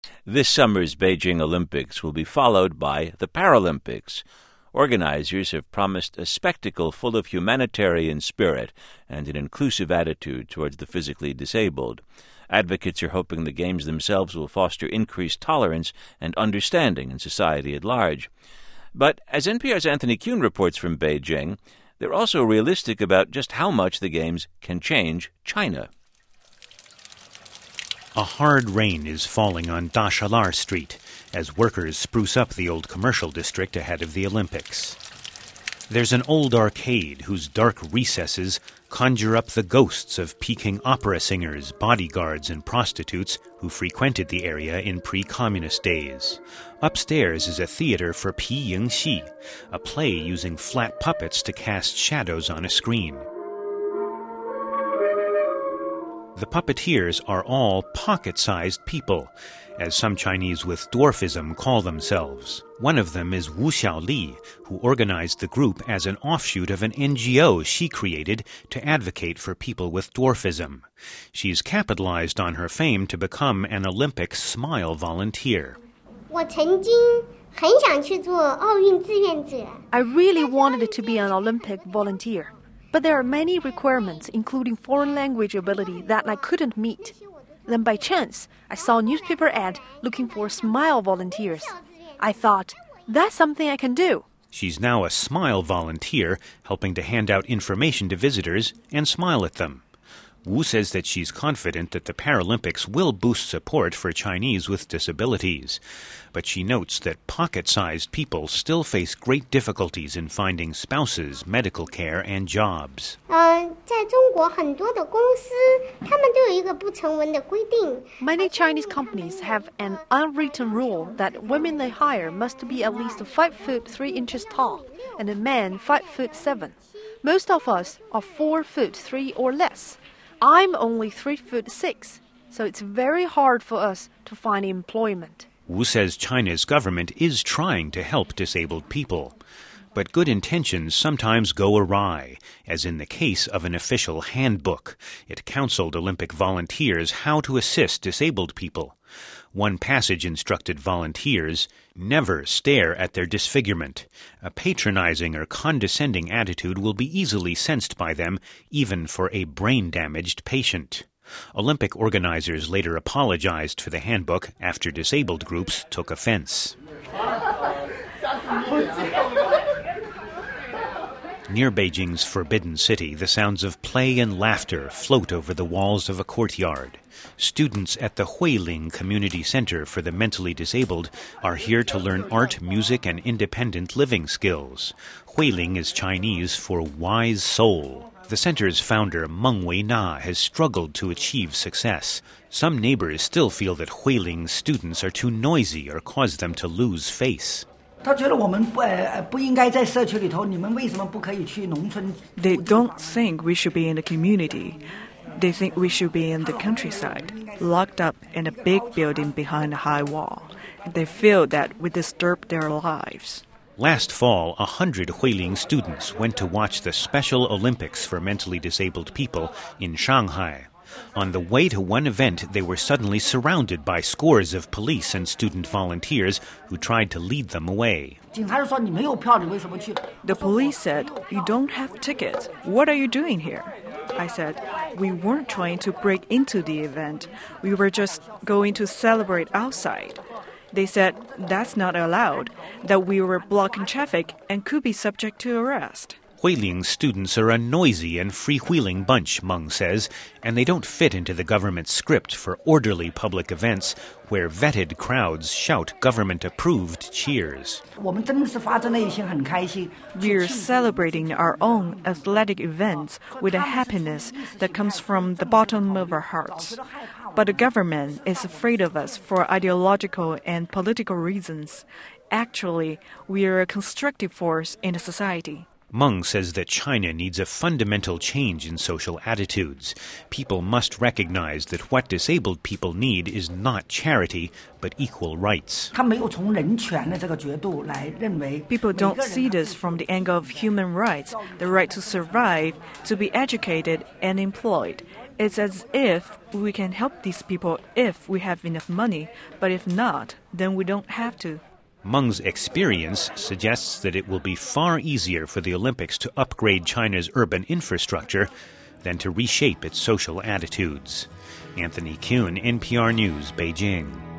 This summer's Beijing Olympics will be followed by the Paralympics. Organizers have promised a spectacle full of humanitarian spirit and an inclusive attitude towards the physically disabled. Advocates are hoping the Games themselves will foster increased tolerance and understanding in society at large. But as NPR's Anthony Kuhn reports from Beijing, they're also realistic about just how much the Games can change China. A hard rain is falling on Dashalar Street as workers spruce up the old commercial district ahead of the Olympics. There's an old arcade whose dark recesses conjure up the ghosts of Peking opera singers, bodyguards, and prostitutes who frequented the area in pre-communist days. Upstairs is a theater for Pi Ying Xi, a play using flat puppets to cast shadows on a screen. The puppeteers are all pocket-sized people, as some Chinese with dwarfism call themselves. One of them is Wu Xiaoli, who organized the group as an offshoot of an NGO she created to advocate for people with dwarfism. She's capitalized on her fame to become an Olympic Smile volunteer. I really wanted to be an Olympic volunteer. But there are many requirements, including foreign language ability, that I couldn't meet. Then by chance, I saw a newspaper ad looking for Smile volunteers. I thought, that's something I can do. She's now a Smile volunteer, helping to hand out information to visitors and smile at them. Wu says that she's confident that the Paralympics will boost support for Chinese with disabilities. But she notes that pocket-sized people still face great difficulties in finding spouses, medical care, and jobs. Many Chinese companies have an unwritten rule that women they hire must be at least 5 foot 3 inches tall and a man 5 foot 7. Most of us are 4 foot 3 or less. I'm only 3 foot 6, so it's very hard for us to find employment. Wu says China's government is trying to help disabled people. But good intentions sometimes go awry, as in the case of an official handbook. It counseled Olympic volunteers how to assist disabled people. One passage instructed volunteers, never stare at their disfigurement. A patronizing or condescending attitude will be easily sensed by them, even for a brain-damaged patient. Olympic organizers later apologized for the handbook after disabled groups took offense. Near Beijing's Forbidden City, the sounds of play and laughter float over the walls of a courtyard. Students at the Huiling Community Center for the Mentally Disabled are here to learn art, music, and independent living skills. Huiling is Chinese for wise soul. The center's founder, Meng Weina, has struggled to achieve success. Some neighbors still feel that Huiling's students are too noisy or cause them to lose face. They don't think we should be in the community. They think we should be in the countryside, locked up in a big building behind a high wall. They feel that we disturb their lives. Last fall, 100 Huiling students went to watch the Special Olympics for mentally disabled people in Shanghai. On the way to one event, they were suddenly surrounded by scores of police and student volunteers who tried to lead them away. The police said, "You don't have tickets. What are you doing here?" I said, "We weren't trying to break into the event. We were just going to celebrate outside." They said that's not allowed, that we were blocking traffic and could be subject to arrest. Huiling students are a noisy and freewheeling bunch, Meng says, and they don't fit into the government's script for orderly public events where vetted crowds shout government-approved cheers. We're celebrating our own athletic events with a happiness that comes from the bottom of our hearts. But the government is afraid of us for ideological and political reasons. Actually, we are a constructive force in the society. Meng says that China needs a fundamental change in social attitudes. People must recognize that what disabled people need is not charity, but equal rights. People don't see this from the angle of human rights, the right to survive, to be educated and employed. It's as if we can help these people if we have enough money, but if not, then we don't have to. Meng's experience suggests that it will be far easier for the Olympics to upgrade China's urban infrastructure than to reshape its social attitudes. Anthony Kuhn, NPR News, Beijing.